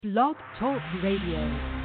Blog Talk Radio.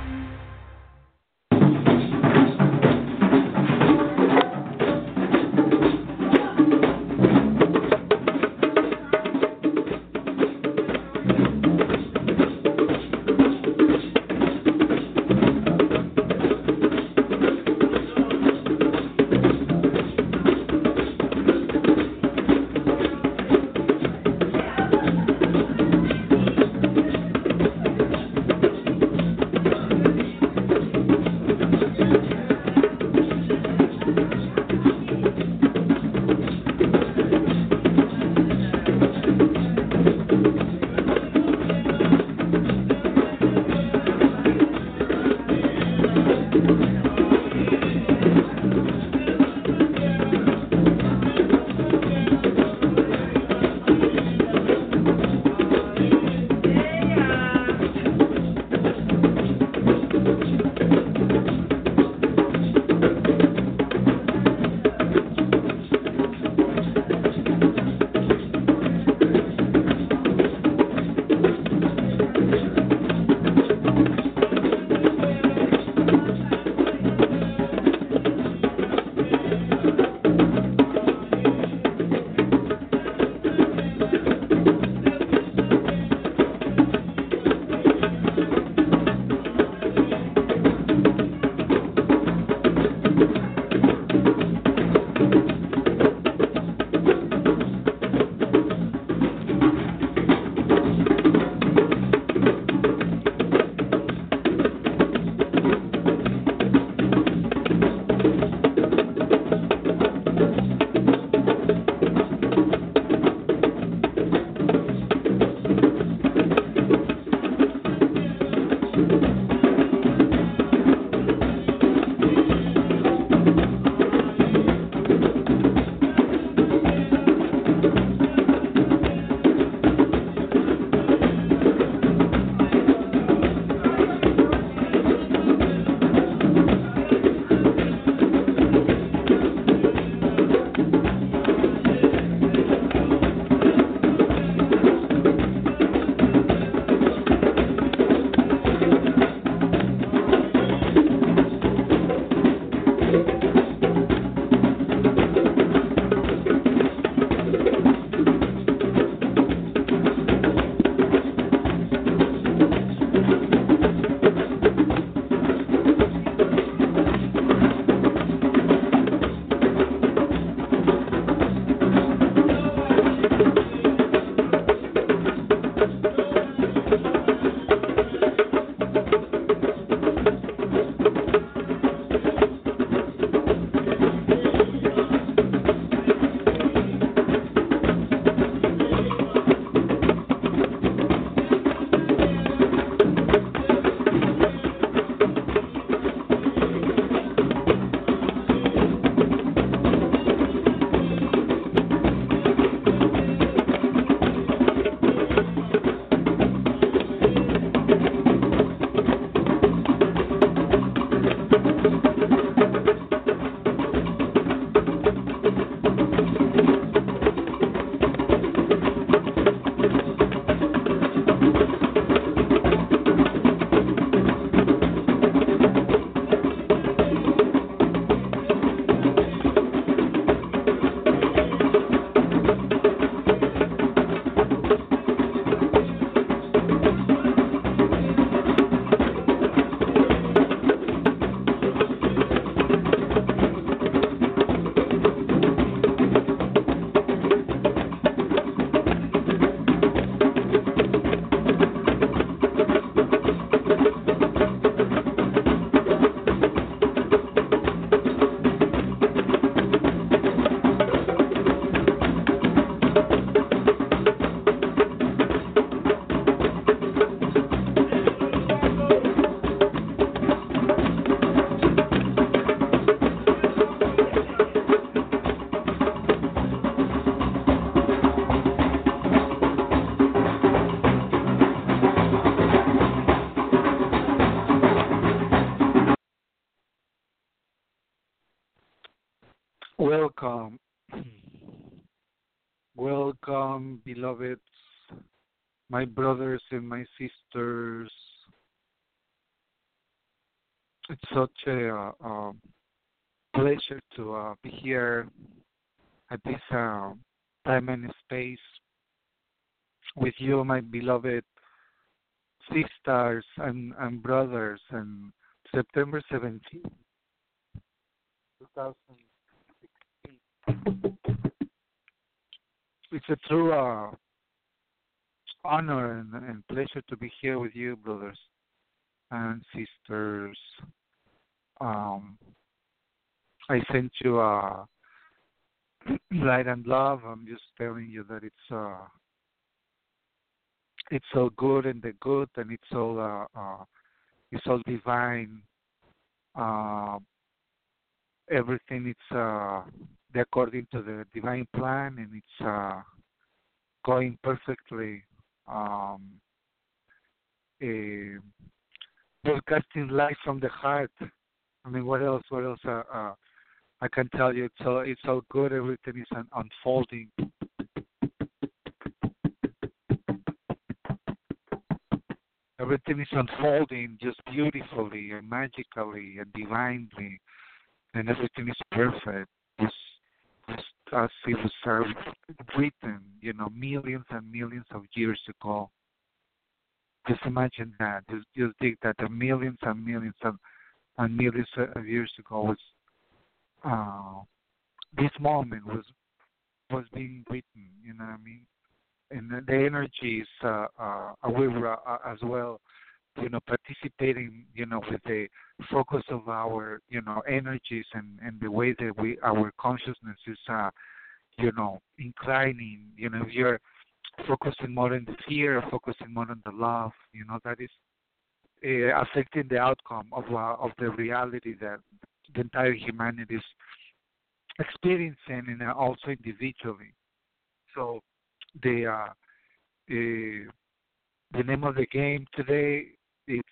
Welcome, welcome, beloveds, my brothers and my sisters, It's such a pleasure to be here at this time and space with you, my beloved sisters and brothers, and September 17th, 2016. It's a true honor and pleasure to be here with you, brothers and sisters. Um, I sent you light and love. I'm just telling you that it's all good and the good, and it's all divine. Uh, Everything it's according to the divine plan, and it's going perfectly. Um, uh, Broadcasting live from the heart. I mean, what else? What else? I can tell you, it's all good. Everything is unfolding. Everything is unfolding just beautifully and magically and divinely, and everything is perfect. Just as it was written, millions and millions of years ago. Just imagine that. Just think that the millions and millions and millions of years ago was this moment was being written. You know what I mean? And the energies we were as well, participating, with the focus of our, energies and the way that our consciousness is, inclining. If you're focusing more on the fear, focusing more on the love, that is affecting the outcome of the reality that the entire humanity is experiencing, and also individually. So the uh, uh, the name of the game today, it's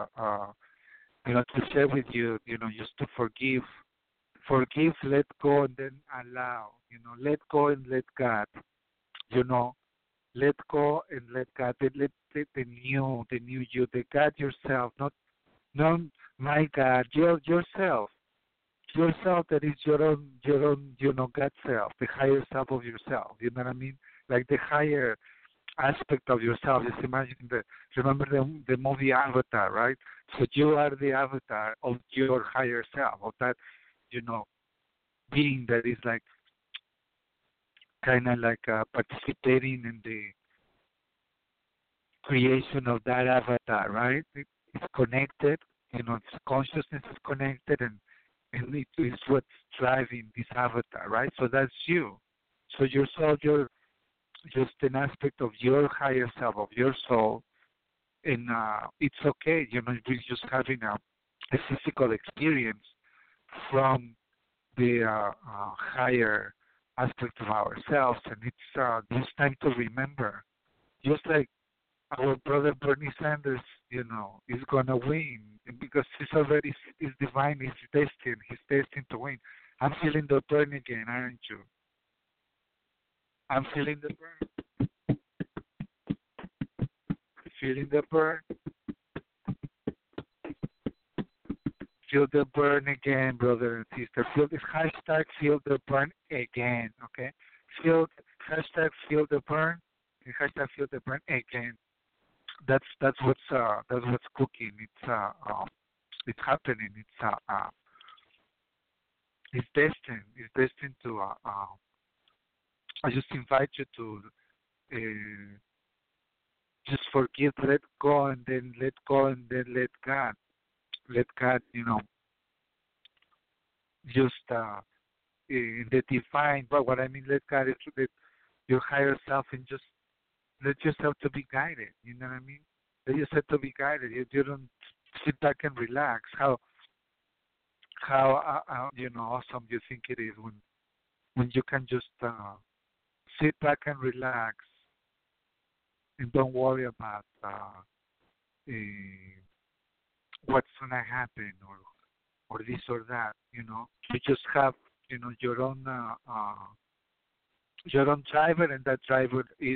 to share with you, just to forgive, let go, and then allow. Let go and let God. You know, let go and let God. Let the new you, the God yourself, not my God, yourself. Yourself, that is your own, God self, the higher self of yourself. You know what I mean? Like the higher aspect of yourself. Just imagine remember the movie Avatar, right? So you are the avatar of your higher self, of that, you know, being that is like kind of like participating in the creation of that avatar, right? It's connected, its consciousness is connected, and it is what's driving this avatar, right? So that's you. So your soul, you're just an aspect of your higher self, of your soul, and it's okay, we're just having a physical experience from the higher aspect of ourselves, and it's just time to remember, just like our brother Bernie Sanders, is gonna win because he's divine, he's destined to win. I'm feeling the burn again, aren't you? I'm feeling the burn, feeling the burn. Feel the burn again, brother and sister. Feel this hashtag. Feel the burn again. Okay. Feel hashtag. Feel the burn. And hashtag. Feel the burn again. That's what's cooking. It's happening. It's destined. It's destined to. I just invite you to just forgive, let go, and then let go, and then let God. Let God, just in the divine. But what I mean, let God is let your higher self, and just let yourself to be guided. You know what I mean? Let yourself to be guided. You don't sit back and relax. How awesome you think it is when you can just sit back and relax and don't worry about what's gonna happen or this or that. You just have your own driver, and that driver is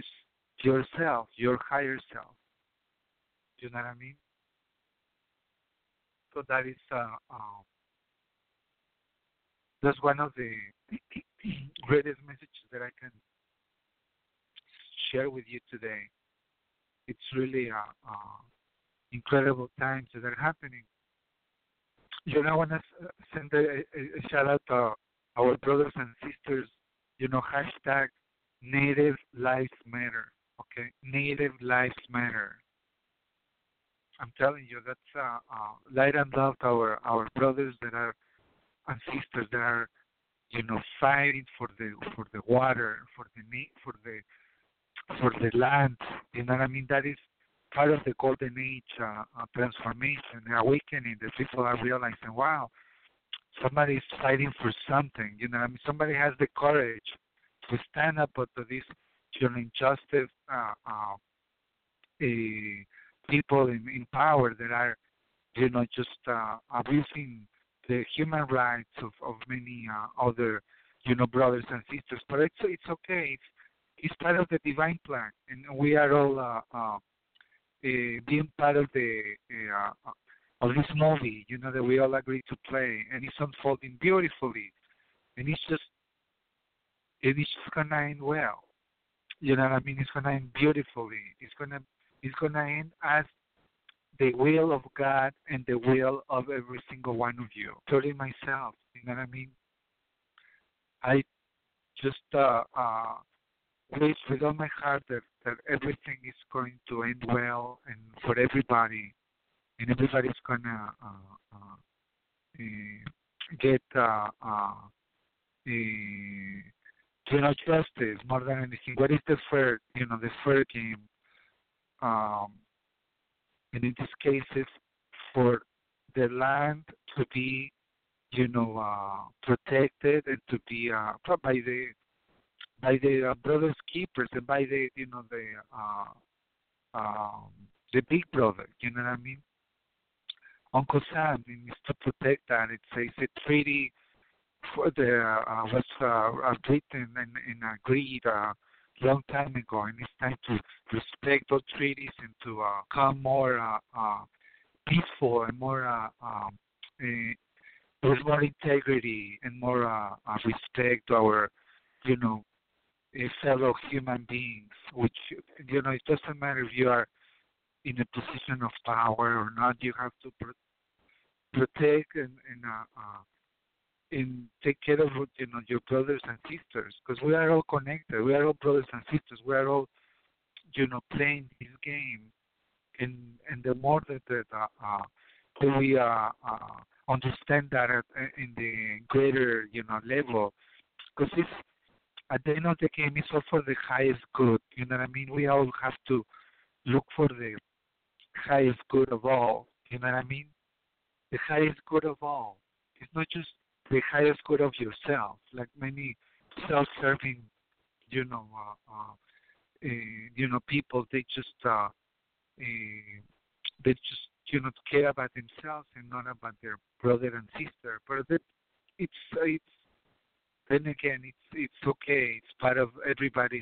yourself, your higher self. You know what I mean? so that's one of the greatest messages that I can share with you today. It's really incredible times that are happening. I want to send a shout out to our brothers and sisters. Hashtag Native Lives Matter. Okay, Native Lives Matter. I'm telling you, that's light and love to our brothers that are and sisters that are, fighting for the water, for the land. You know what I mean? That is part of the golden age transformation, awakening. The people are realizing, wow, somebody is fighting for something. You know what I mean? Somebody has the courage to stand up to this, injustice. People in power that are, just abusing the human rights of many other, brothers and sisters. But it's okay. It's part of the divine plan, and we are all being part of this movie, that we all agree to play, and it's unfolding beautifully, and it's just gonna end well. You know what I mean? It's gonna end beautifully. It's gonna end as the will of God and the will of every single one of you, including myself. You know what I mean? I just wish with all my heart that everything is going to end well and for everybody, and everybody's gonna get justice more than anything. What is the fair? The fair game. And in these cases, for the land to be, protected and to be by the brothers keepers and by the big brother. You know what I mean? Uncle Sam needs to protect that. It's a treaty for the was written and agreed long time ago, and it's time to respect those treaties and to become more peaceful and more with more integrity and more respect to our, fellow human beings. Which it doesn't matter if you are in a position of power or not. You have to protect and take care of your brothers and sisters, because we are all connected. We are all brothers and sisters. We are all playing this game, and the more that we understand that in the greater level, because it's at the end of the game, it's all for the highest good. You know what I mean? We all have to look for the highest good of all. You know what I mean? The highest good of all. It's not just the highest good of yourself, like many self-serving, people. They just care about themselves and not about their brother and sister. But it's then again, it's okay. It's part of everybody's,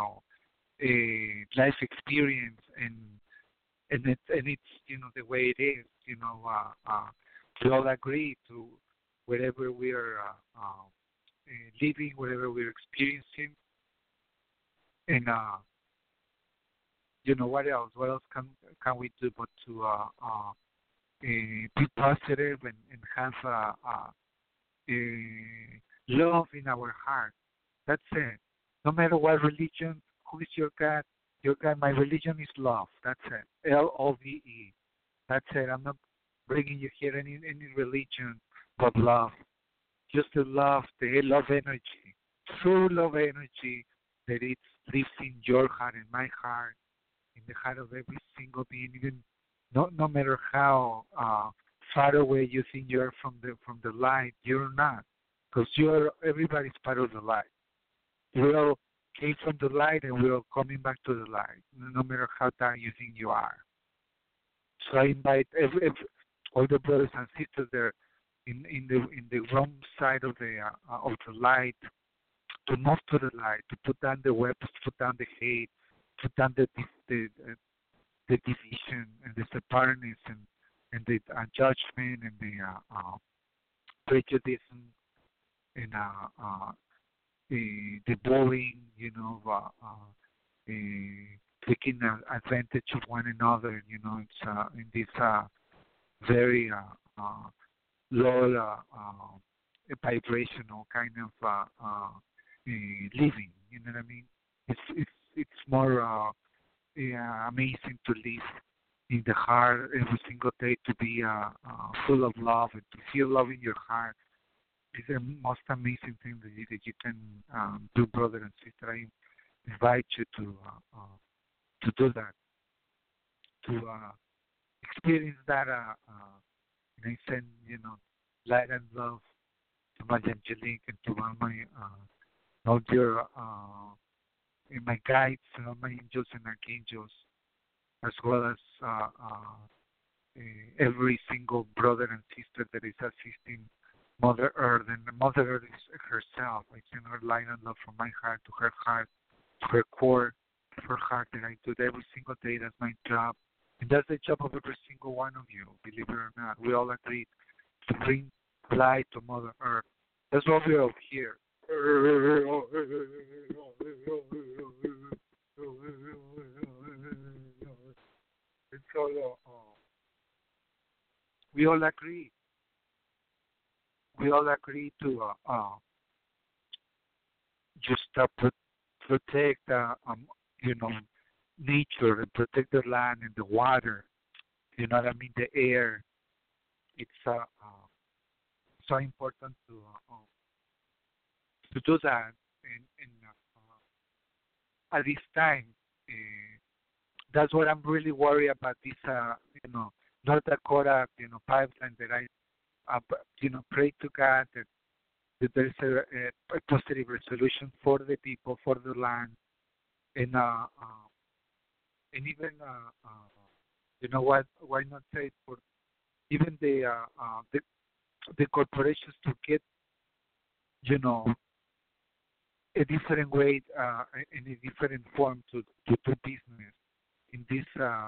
life experience, and it's the way it is. We all agree to whatever we are living, whatever we're experiencing, and what else? What else can we do but to be positive and have love in our heart? That's it. No matter what religion, who is your God? Your God. My religion is love. That's it. LOVE. That's it. I'm not bringing you here any religion but love. Just the love energy, true love energy that it lives in your heart, in my heart, in the heart of every single being, even no matter how far away you think you are from the light. You're not, because everybody's part of the light. We all came from the light, and we're all coming back to the light, no matter how dark you think you are. So I invite all the brothers and sisters there in the wrong side of the light, to move to the light, to put down the weapons, to put down the hate, put down the division and the separateness, the judgment and prejudice and the bullying, taking advantage of one another. It's in this very low vibrational kind of living. You know what I mean? It's more amazing to live in the heart every single day, to be full of love and to feel love in your heart. It's the most amazing thing that you can do, brother and sister. I invite you to do that, to experience that. And I send light and love to my Angelique and to all your my guides and all my angels and archangels, as well as every single brother and sister that is assisting Mother Earth. And Mother Earth is herself. I send her light and love from my heart to her heart, to her core, to her heart, that I do it every single day. That's my job. And that's the job of every single one of you, believe it or not. We all agree to bring light to Mother Earth. That's why we're all here. It's all, we all agree. We all agree to just protect, nature, and protect the land and the water. You know what I mean? The air. It's so important to do that. And at this time, that's what I'm really worried about. This, North Dakota, pipeline that I, pray to God that there's a positive resolution for the people, for the land, and even what? Why not say for even the corporations to get a different way, in a different form to do business in this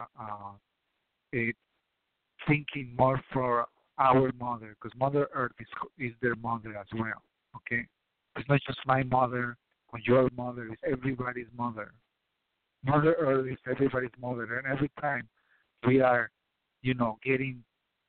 thinking more for our mother, because Mother Earth is their mother as well. Okay, it's not just my mother or your mother; it's everybody's mother. Mother Earth is everybody's mother, and every time we are, getting,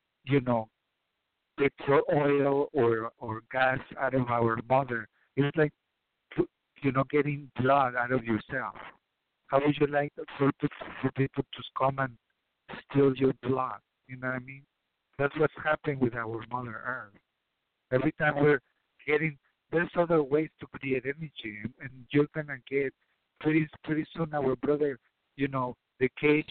petrol, oil, or gas out of our mother, it's like, getting blood out of yourself. How would you like for people to come and steal your blood? You know what I mean? That's what's happening with our Mother Earth. Every time we're getting, there's other ways to create energy, and you're gonna get pretty soon. Our brother, the Cage,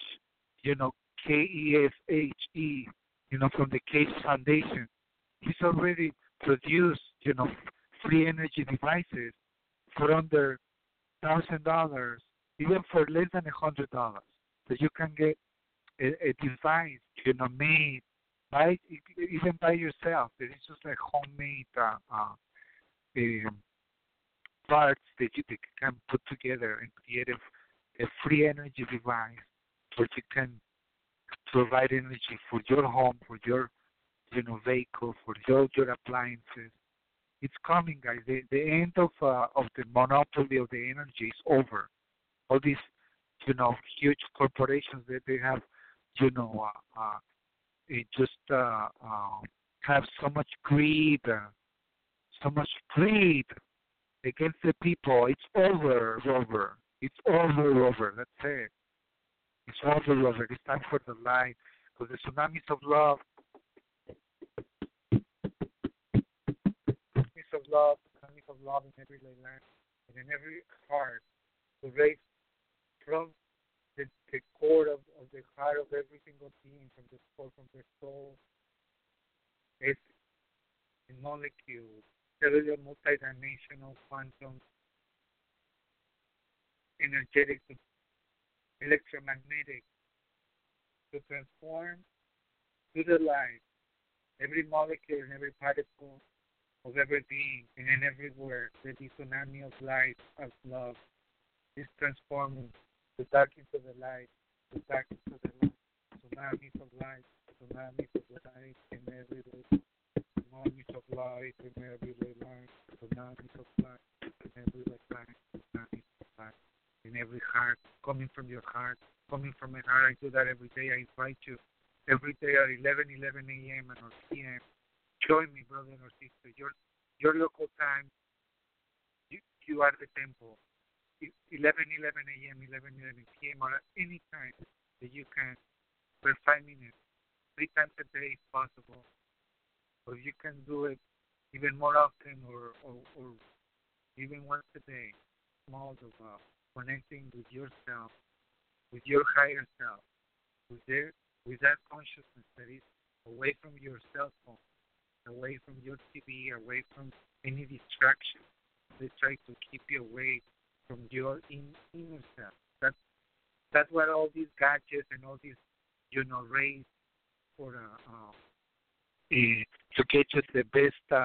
KESHE, from the Cage Foundation, he's already produced, free energy devices for under $1,000, even for less than $100, so you can get a device, made even by yourself. That is just like homemade parts that you can put together and create a free energy device, where you can provide energy for your home, for your vehicle, for your appliances. It's coming, guys. The end of the monopoly of the energy is over. All these huge corporations that they have, it just have so much greed against the people. It's over, Robert. It's over, Robert. That's it. It's over, Robert. It's time for the light. For the tsunamis of love, tsunamis of love in every land and in every heart, to raise from the core of the heart of every single being, from the core, from their soul, it's in molecules, cellular, multidimensional, quantum, energetic, electromagnetic, to transform to the light every molecule and every particle of every being, and in everywhere the tsunami of light, of love, is transforming the dark into the light, the dark into the light, tsunamis of light, tsunamis of light in every way, tsunamis of light in every way line, tsunamis of light in every way line, tsunamis of light in every heart, coming from your heart, coming from my heart. I do that every day. I invite you every day at 11 a.m. and or p.m. Join me, brother or sister. Your local time, you are the temple. 11 a.m., 11 p.m. or at any time that you can for 5 minutes, 3 times a day if possible. Or you can do it even more often or even once a day. Small of connecting with yourself, with your higher self, with that consciousness that is away from your cell phone, away from your TV, away from any distraction. They try to keep you away from your inner self. That's what all these gadgets and all these, rays for to get you the best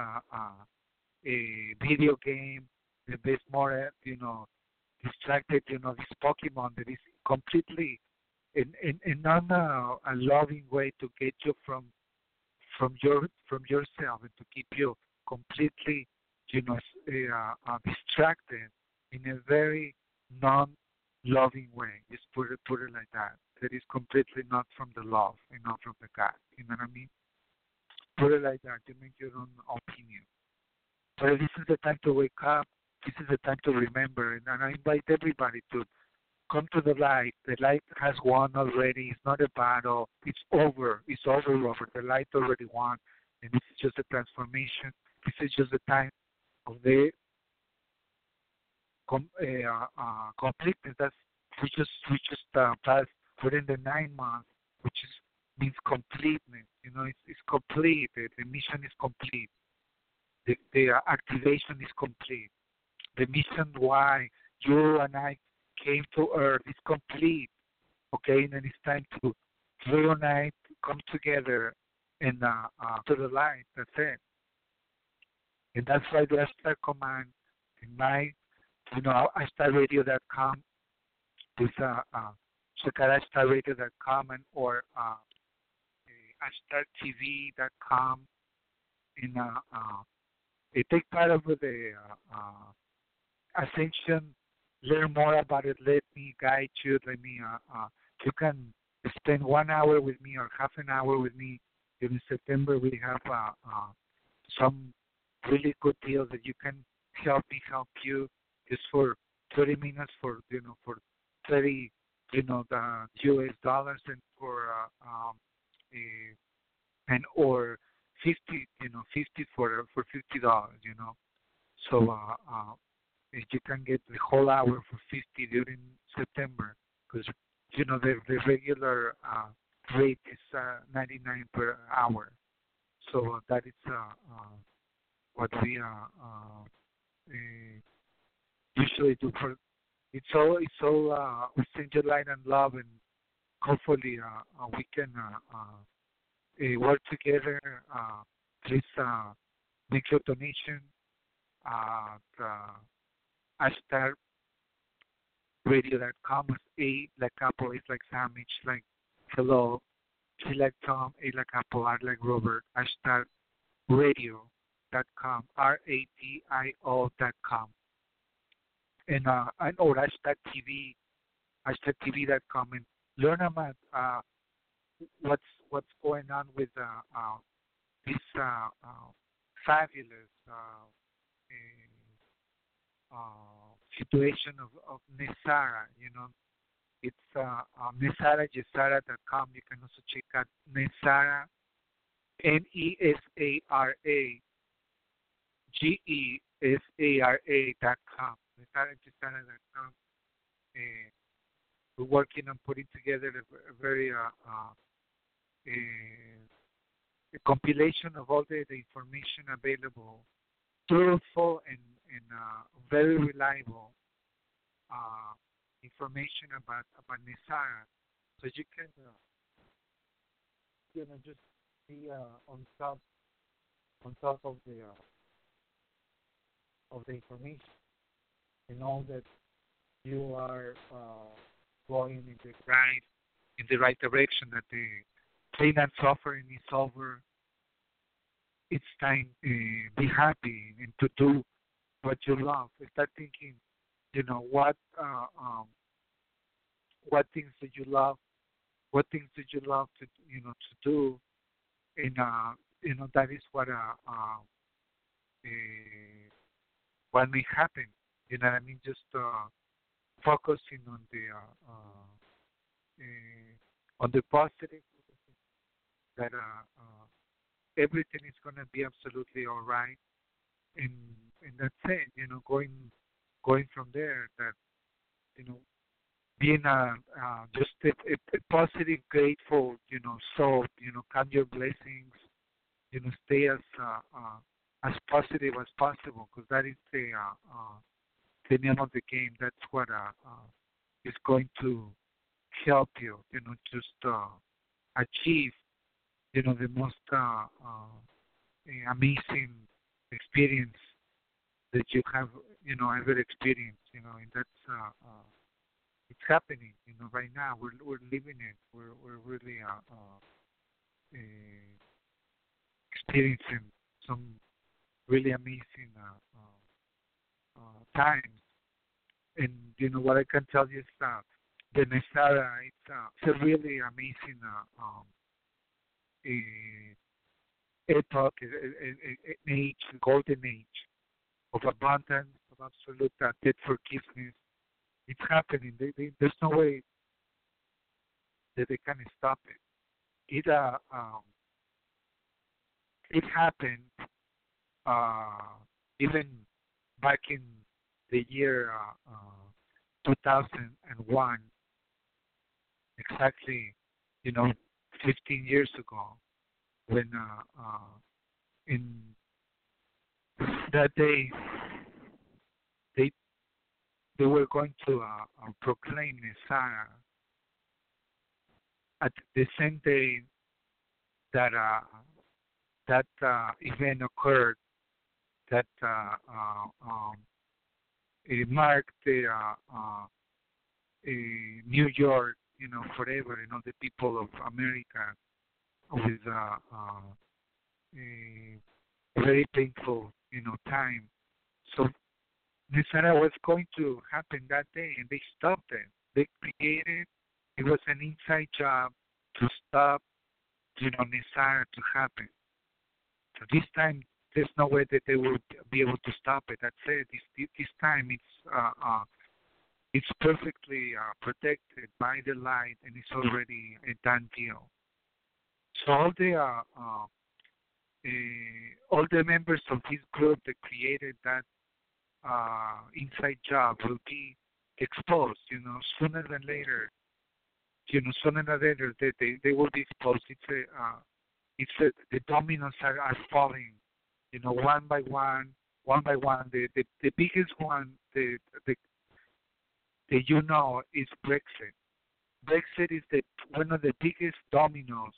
video game, the best more, distracted, this Pokemon that is completely in not a loving way to get you from yourself and to keep you completely, distracted in a very non-loving way. Just put it like that. That is completely not from the love and not from the God. You know what I mean? Put it like that. You make your own opinion. But this is the time to wake up. This is the time to remember. And I invite everybody to come to the light. The light has won already. It's not a battle. It's over. It's over. The light already won. And this is just a transformation. This is just the time of the completeness. We just passed within the 9 months, which means completeness. It's complete. The mission is complete. The activation is complete. The mission why you and I came to Earth is complete. Okay, and then it's time to reunite, come together, and to the light. That's it. And that's why the Ashtar command in my, AshtarRadio.com with check out AshtarRadio.com and or AshtarTV.com and take part of the Ascension. Learn more about it. Let me guide you. You can spend 1 hour with me or half an hour with me. In September, we have some really good deals that you can help you just for 30 minutes for 30 the US dollars and for and or 50 50 for $50. So you can get the whole hour for 50 during September because the regular rate is 99 per hour. So that is what we usually do for. It's all we send you light and love, and hopefully we can work together. Please make your donation at AshtarRadio.com. A like apple, is like sandwich, like hello, T like Tom, A like apple, R like Robert. AshtarRadio.com, RADIO.com, and or #TV, #TV.com, and learn about what's going on with this fabulous situation of Nesara. It's NesaraGesara.com. You can also check out Nesara, NesaraGesara.com. NesaraGesara.com. We're working on putting together a very a compilation of all the information available, truthful and very reliable information about Nesara, so you can just be on top of the information and know that you are going in the right direction, that Pain and suffering is over. It's time be happy and to do what you love. Start thinking, you know, what things that you love, what things that you love to, you know, to do, and you know, that is uh, what may happen. You know what I mean? Just focusing on the positive, that everything is gonna be absolutely all right, and that's it. You know, going from there. That, you know, being just a positive, grateful, you know, soul. You know, count your blessings. You know, stay as positive as possible, because that is the name of the game. That's what is going to help you. You know, just achieve, you know, the most amazing experience that you have, you know, ever experienced. You know, and that's it's happening. You know, right now we're living it. We're really uh, experiencing some really amazing times. And you know what I can tell you is that the Nesara, it's a really amazing epoch, an age, a golden age of abundance, of absolute debt forgiveness. It's happening. There's no way that they can stop it. It happened even back in the year 2001, exactly, you know, 15 years ago, when in that day they they were going to proclaim Messiah at the same day that event occurred, that it marked the New York, you know, forever. You know, the people of America with a very painful, you know, time. So Nisara was going to happen that day, and they stopped it. They created. It was an inside job to stop, you know, Nisara to happen. So this time, there's no way that they will be able to stop it. That's it. This time, it's perfectly protected by the light, and it's already a done deal. So all the members of this group that created that inside job will be exposed. You know, sooner than later. You know, sooner than later, they will be exposed. The dominoes are falling. You know, one by one, one by one. The biggest one, you know, is Brexit. Brexit is one of the biggest dominoes.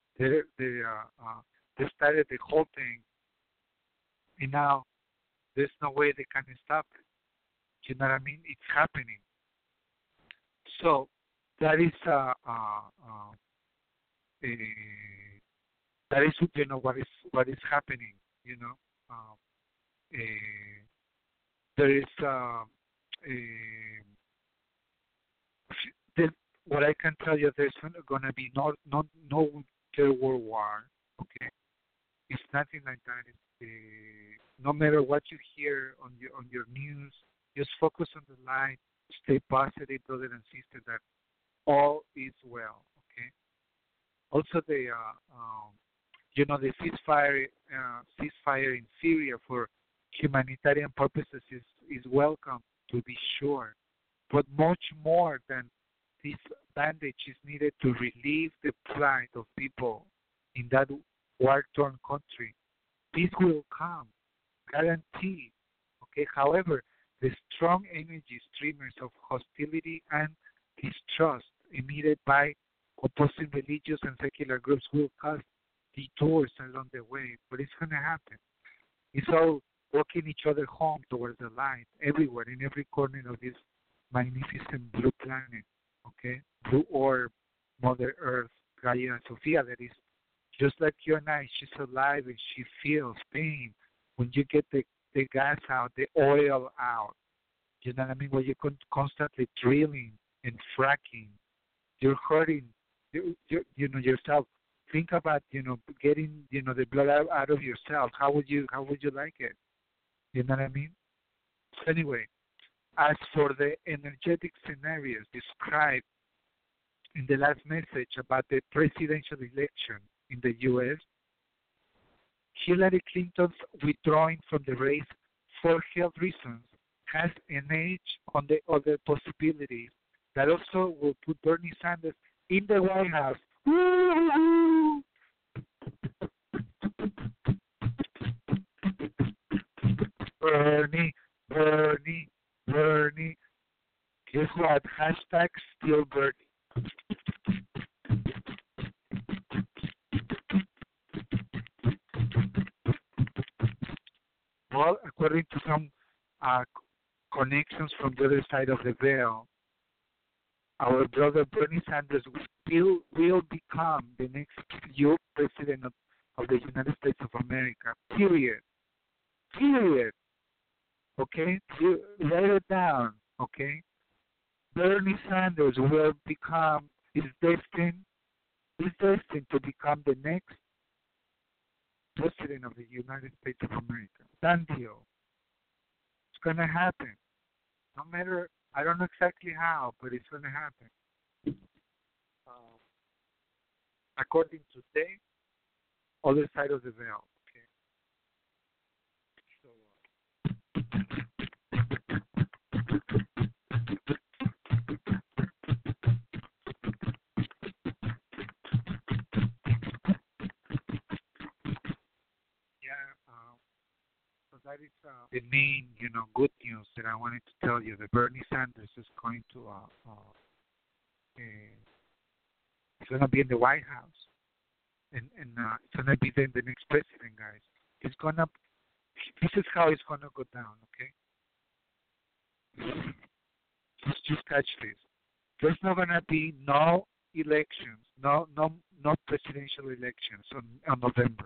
They started the whole thing, and now there's no way they can stop it. You know what I mean? It's happening. So that is that is, you know, what is happening. You know, uh, there is the, what I can tell you. There's going to be no third world war. Okay, it's nothing like that. No matter what you hear on your news, just focus on the light. Stay positive, brother and sister. That all is well. Okay. Also, you know, the ceasefire in Syria for humanitarian purposes is welcome, to be sure, but much more than this bandage is needed to relieve the plight of people in that war-torn country. Peace will come, guaranteed. Okay. However, the strong energy streamers of hostility and distrust emitted by opposing religious and secular groups will cause detours along the way, but it's going to happen. It's all walking each other home towards the light, everywhere, in every corner of this magnificent blue planet, okay? Blue orb, Mother Earth. Gaia Sofia, that is just like you and I. She's alive and she feels pain when you get the gas out, the oil out. You know what I mean? When you're constantly drilling and fracking, you're hurting you know yourself. Think about getting the blood out of yourself. How would you like it? You know what I mean? So anyway, as for the energetic scenarios described in the last message about the presidential election in the U.S., Hillary Clinton's withdrawing from the race for health reasons has an edge on the other possibilities that also will put Bernie Sanders in the White House. Bernie, Bernie, Bernie. Guess what? Hashtag still Bernie. Well, according to some connections from the other side of the veil, our brother Bernie Sanders will become the next U.S. president of the United States of America. Period. Period. Okay? You write it down. Okay? Bernie Sanders is destined to become the next president of the United States of America. Done deal. It's going to happen. No matter, I don't know exactly how, but it's going to happen. According to the other side of the veil. Okay. So that is the main, good news that I wanted to tell you. That Bernie Sanders is going to he's going to be in the White House, and it's going to be the next president, guys. This is how it's going to go down, okay? Just catch this. There's not going to be no elections, no presidential elections on November.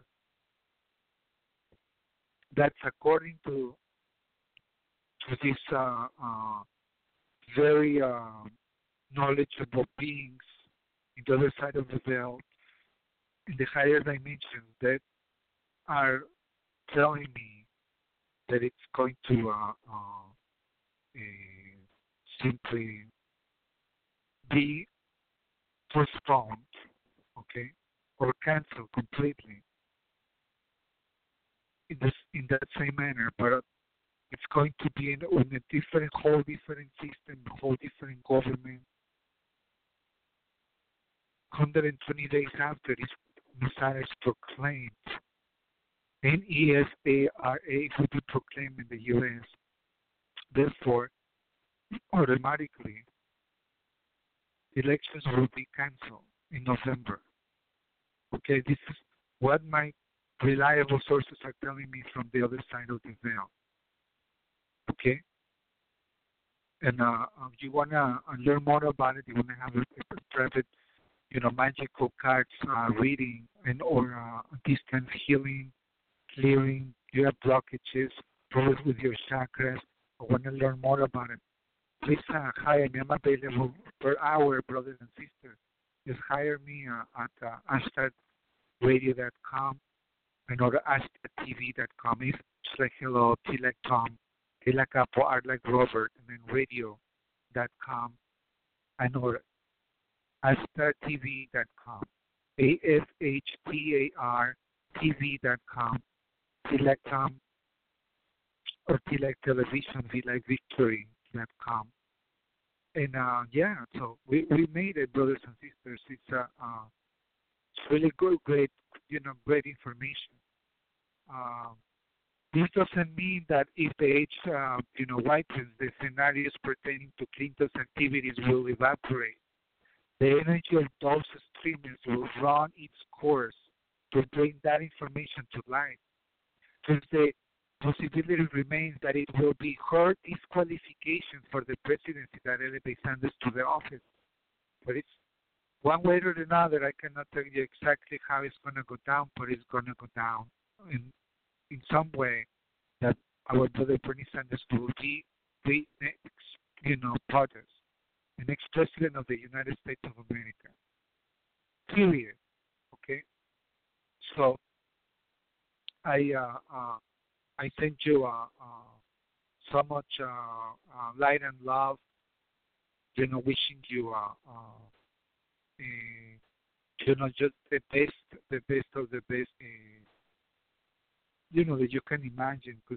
That's according to these very knowledgeable beings in the other side of the veil, in the higher dimensions, that are telling me that it's going to simply be postponed, okay, or canceled completely in that same manner, but it's going to be in a whole different system, a whole different government. 120 days after this Messiah is proclaimed, NESARA will be proclaimed in the U.S. Therefore, automatically, elections will be canceled in November. Okay, this is what my reliable sources are telling me from the other side of the veil. Okay? And you want to learn more about it, you want to have a private, magical cards reading or distance healing, clearing, you have blockages, problems with your chakras, I want to learn more about it. Please hire me. I'm available per hour, brothers and sisters. Just hire me at ashtarradio.com and or ashtartv.com. It's just like hello, T like Tom, A like Apple, R like Robert, and then radio.com and or ashtartv.com. ASHTARTV.com. T like Tom or T like television, V like victory.com. And so we made it, brothers and sisters. It's really good, great information. This doesn't mean that if the age, whitens, the scenarios pertaining to Clinton's activities will evaporate. The energy of those extremists will run its course to bring that information to light. Since the possibility remains that it will be her disqualification for the presidency that elevates Sanders to the office. But one way or another. I cannot tell you exactly how it's going to go down, but it's going to go down in some way that our brother Bernie Sanders will be the next, POTUS, the next president of the United States of America. Period. Okay. So I send you so much light and love. Wishing you just the best of the best. That you can imagine, because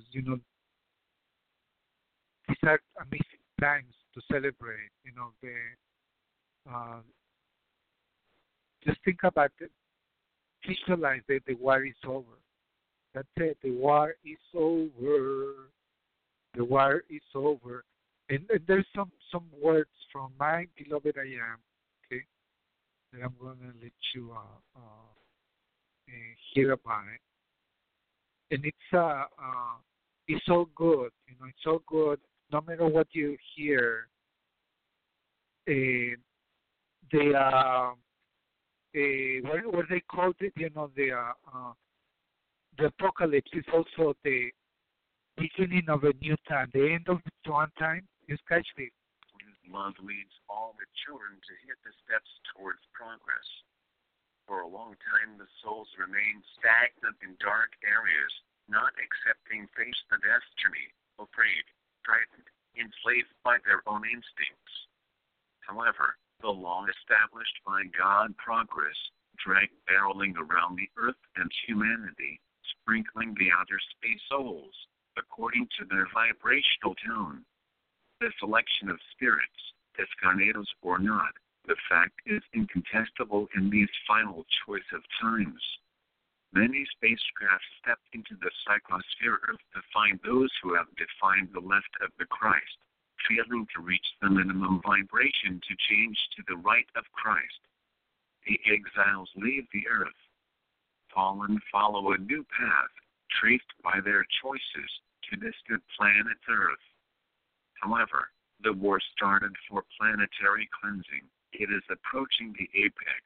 these are amazing times to celebrate. Just think about it. Visualize that the war is over. That's it. The war is over. The war is over. And there's some words from my beloved I am, okay, that I'm going to let you hear about it. And it's so good, it's so good. No matter what you hear, the what they call it, the apocalypse is also the beginning of a new time, the end of one time. You catch me? Love leads all the children to hit the steps towards progress. For a long time, the souls remained stagnant in dark areas, not accepting face the destiny, afraid, frightened, enslaved by their own instincts. However, the law established by God progress dragged barreling around the earth and humanity, sprinkling the outer space souls according to their vibrational tone. The selection of spirits, descarnados or not, the fact is incontestable in these final choice of times. Many spacecraft stepped into the psychosphere Earth to find those who have defined the left of the Christ, failing to reach the minimum vibration to change to the right of Christ. The exiles leave the Earth. Fallen follow a new path, traced by their choices to distant planet Earth. However, the war started for planetary cleansing. It is approaching the apex.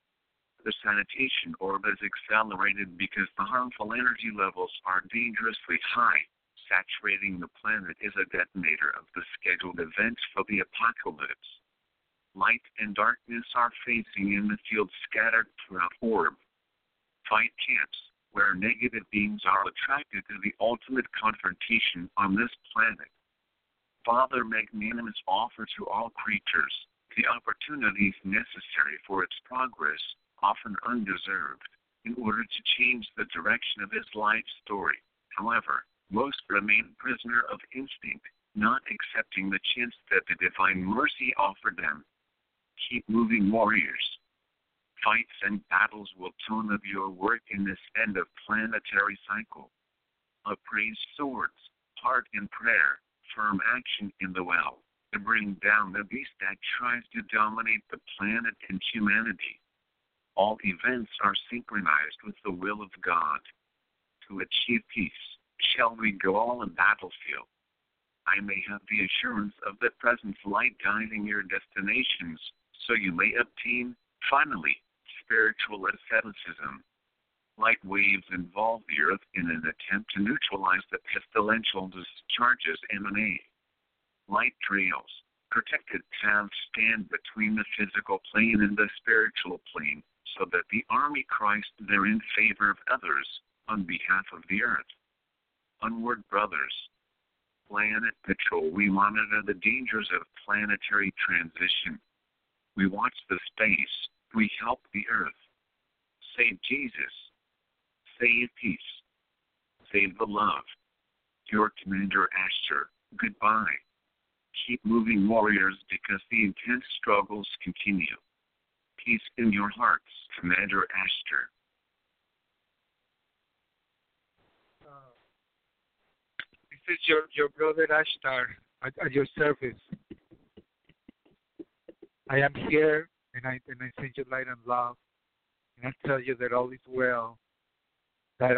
The sanitation orb is accelerated because the harmful energy levels are dangerously high. Saturating the planet is a detonator of the scheduled events for the apocalypse. Light and darkness are facing in the field scattered throughout orb. Fight camps, where negative beings are attracted to the ultimate confrontation on this planet. Father magnanimous offer to all creatures the opportunities necessary for its progress, often undeserved, in order to change the direction of his life story. However, most remain prisoner of instinct, not accepting the chance that the divine mercy offered them. Keep moving, warriors. Fights and battles will tone of your work in this end of planetary cycle. Upraised swords, heart in prayer, firm action in the well, to bring down the beast that tries to dominate the planet and humanity. All events are synchronized with the will of God. To achieve peace, shall we go all in battlefield? I may have the assurance of the present light guiding your destinations, so you may obtain, finally, spiritual asceticism. Light waves involve the earth in an attempt to neutralize the pestilential discharges emanate. Light trails, protected paths stand between the physical plane and the spiritual plane, so that the army Christ there in favor of others, on behalf of the earth. Onward, brothers. Planet Patrol, we monitor the dangers of planetary transition. We watch the space. We help the earth. Save Jesus. Save peace. Save the love. Your Commander Asher, goodbye. Keep moving, warriors, because the intense struggles continue. Peace in your hearts, Commander Asher. This is your brother Ashtar at your service. I am here, and I send you light and love, and I tell you that all is well. That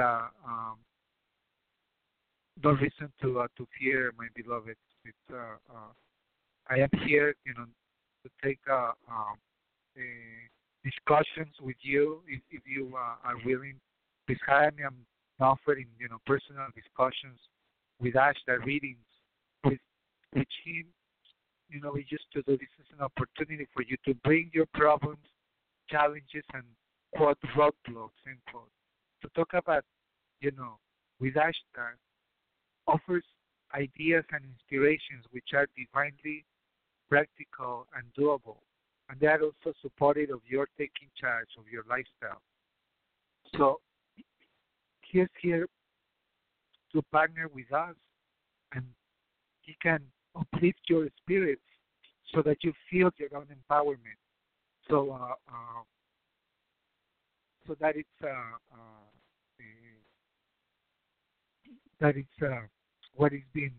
no reason to fear, my beloved. I am here, to take discussions with you if you are willing. Please hire me. I'm offering personal discussions with Ashtar, readings with him. We used to do this as an opportunity for you to bring your problems, challenges, and quote roadblocks end quote to talk about with Ashtar offers ideas and inspirations which are divinely practical and doable, and they are also supportive of your taking charge of your lifestyle. So he's here to partner with us, and he can uplift your spirits so that you feel your own empowerment. So so that it's what is being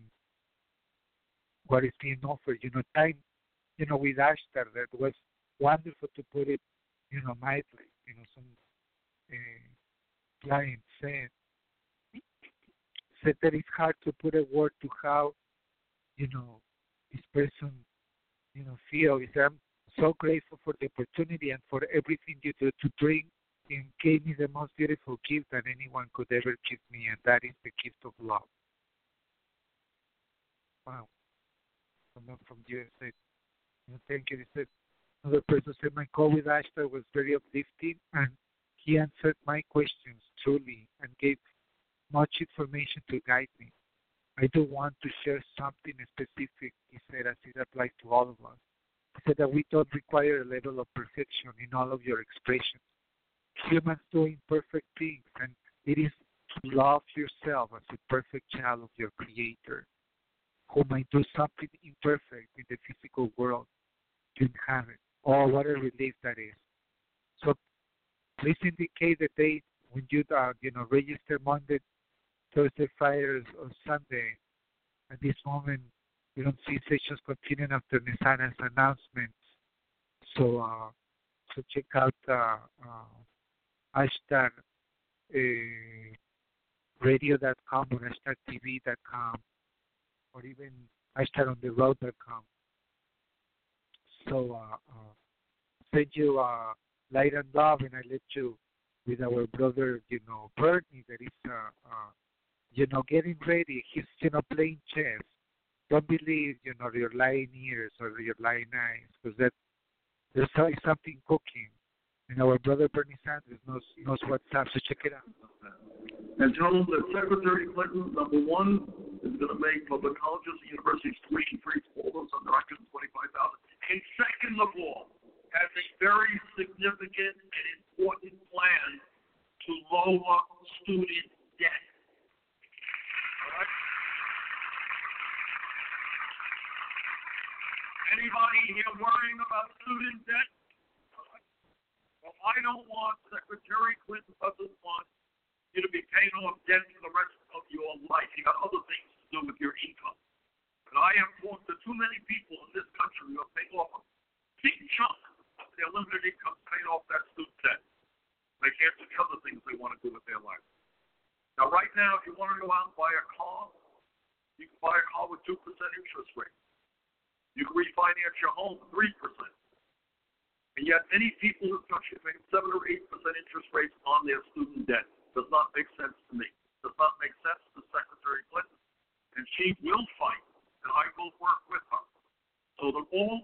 offered. Time with Ashtar, that was wonderful, to put it mildly. Some client said that it's hard to put a word to how this person feel. He said, I'm so grateful for the opportunity and for everything you do to bring and gave me the most beautiful gift that anyone could ever give me, and that is the gift of love. Wow. Someone from USA. Thank you. He said, another person said, my call with Ashtar was very uplifting, and he answered my questions truly and gave much information to guide me. I do want to share something specific, he said, as it applies to all of us. He said that we don't require a level of perfection in all of your expressions. Humans do imperfect things, and it is to love yourself as a perfect child of your Creator, who might do something imperfect in the physical world to inhabit. Oh, what a relief that is. So please indicate the date when you register Monday, Thursday, Friday, or Sunday. At this moment, we don't see sessions continuing after Nisana's announcements. So check out Ashtar radio.com or ashtartv.com or even ashtarontheroad.com. So send you light and love, and I let you with our brother, Bernie, that is, getting ready. He's, playing chess. Don't believe, your lying ears or your lying eyes, because there's something cooking. And our brother Bernie Sanders knows what's up, so check it out. And tell them that Secretary Clinton, number one, is going to make public colleges and universities tuition-free for all those under $125,000. And second of all, has a very significant and important plan to lower student debt. All right? Anybody here worrying about student debt? Well, I don't want Secretary Clinton doesn't want you to be paying off debt for the rest of your life. You got other things to do with your income. And I have talked to too many people in this country who have paid off a big chunk of their limited income paying off that student debt. They can't do other things they want to do with their life. Now, right now, if you want to go out and buy a car, you can buy a car with 2% interest rate. You can refinance your home 3%. And yet many people in this country pay 7 or 8% interest rates on their student debt. Does not make sense to me. Does not make sense to Secretary Clinton. And she will fight, and I will work with her so that all